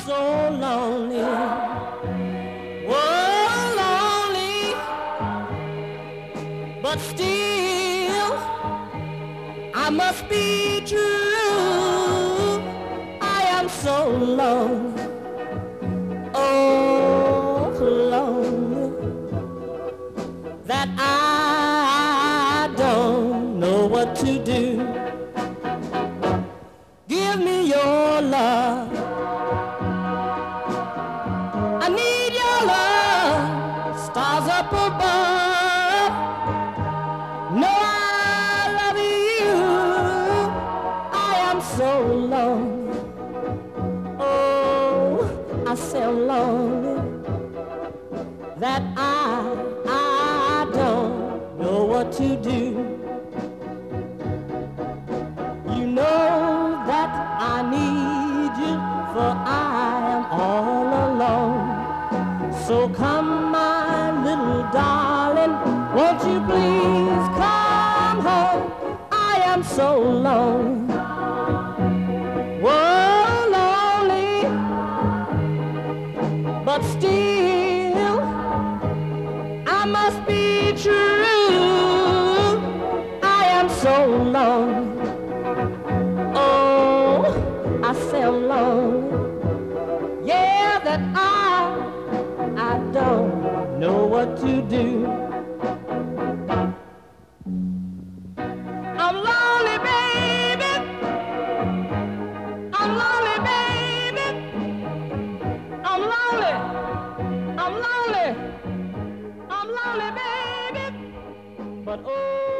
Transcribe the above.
so lonely, oh lonely, but still I must be true. I am so lonely, oh lonely, that I don't know what to do. Give me your love, I need your love, stars up above. No, I love you, I am so lonely, oh, I say I'm lonely, that I don't know what to do. You know that I need you, for I am all alone. So come, my little darling, won't you please come home? I am so lonely, oh lonely, but still I must be true. I am so lonely, oh, I say I'm lonely, yeah, that I don't know what to do. I'm lonely, baby, I'm lonely, baby, I'm lonely, I'm lonely, I'm lonely, baby, but oh,